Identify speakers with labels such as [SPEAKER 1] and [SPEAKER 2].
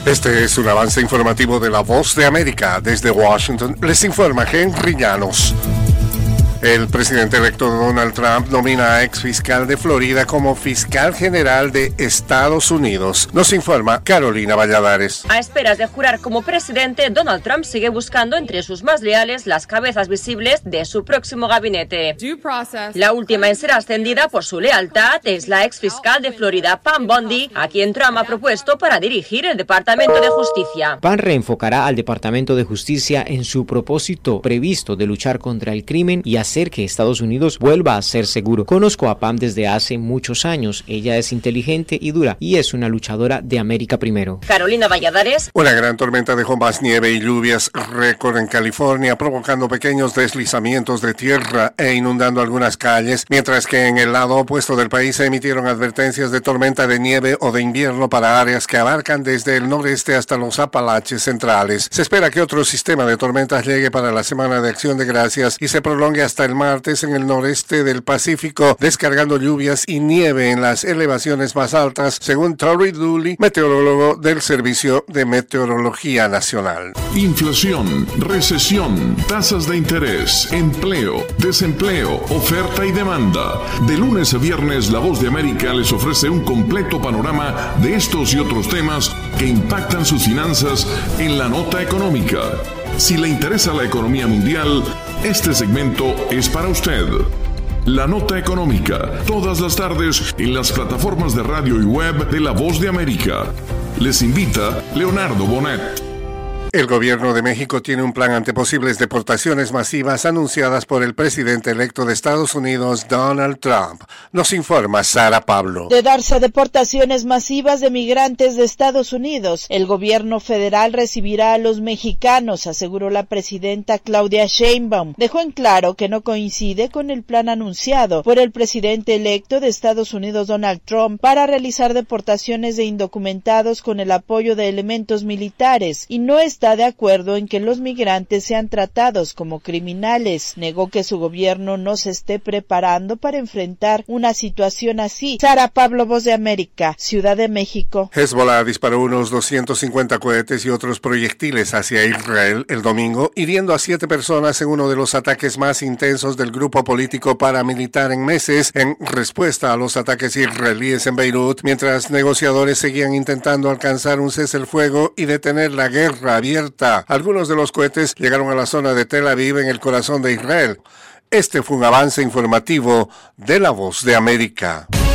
[SPEAKER 1] Este es un avance informativo de La Voz de América. Desde Washington les informa Henry Llanos. El presidente electo Donald Trump nomina a ex fiscal de Florida como fiscal general de Estados Unidos. Nos informa Carolina Valladares.
[SPEAKER 2] A esperas de jurar como presidente, Donald Trump sigue buscando entre sus más leales las cabezas visibles de su próximo gabinete. La última en ser ascendida por su lealtad es la ex fiscal de Florida, Pam Bondi, a quien Trump ha propuesto para dirigir el Departamento de Justicia.
[SPEAKER 3] Pam reenfocará al Departamento de Justicia en su propósito previsto de luchar contra el crimen y hacer que Estados Unidos vuelva a ser seguro. Conozco a Pam desde hace muchos años. Ella es inteligente y dura y es una luchadora de América primero.
[SPEAKER 2] Carolina Valladares.
[SPEAKER 1] Una gran tormenta dejó más nieve y lluvias récord en California, provocando pequeños deslizamientos de tierra e inundando algunas calles, mientras que en el lado opuesto del país se emitieron advertencias de tormenta de nieve o de invierno para áreas que abarcan desde el noreste hasta los Apalaches centrales. Se espera que otro sistema de tormentas llegue para la Semana de Acción de Gracias y se prolongue hasta el martes en el noreste del Pacífico, descargando lluvias y nieve en las elevaciones más altas, según Tori Dooley, meteorólogo del Servicio de Meteorología Nacional.
[SPEAKER 4] Inflación, recesión, tasas de interés, empleo, desempleo, oferta y demanda. De lunes a viernes, La Voz de América les ofrece un completo panorama de estos y otros temas que impactan sus finanzas en la nota económica. Si le interesa la economía mundial, este segmento es para usted. La Nota Económica, todas las tardes en las plataformas de radio y web de La Voz de América. Les invita Leonardo Bonet.
[SPEAKER 1] El gobierno de México tiene un plan ante posibles deportaciones masivas anunciadas por el presidente electo de Estados Unidos, Donald Trump. Nos informa Sara Pablo.
[SPEAKER 5] De darse deportaciones masivas de migrantes de Estados Unidos, el gobierno federal recibirá a los mexicanos, aseguró la presidenta Claudia Sheinbaum. Dejó en claro que no coincide con el plan anunciado por el presidente electo de Estados Unidos, Donald Trump, para realizar deportaciones de indocumentados con el apoyo de elementos militares, y no está de acuerdo en que los migrantes sean tratados como criminales. Negó que su gobierno no se esté preparando para enfrentar una situación así. Sara Pablo, Voz de América, Ciudad de México.
[SPEAKER 1] Hezbollah disparó unos 250 cohetes y otros proyectiles hacia Israel el domingo, hiriendo a 7 personas en uno de los ataques más intensos del grupo político paramilitar en meses, en respuesta a los ataques israelíes en Beirut, mientras negociadores seguían intentando alcanzar un cese el fuego y detener la guerra abierta. Algunos de los cohetes llegaron a la zona de Tel Aviv, en el corazón de Israel. Este fue un avance informativo de La Voz de América.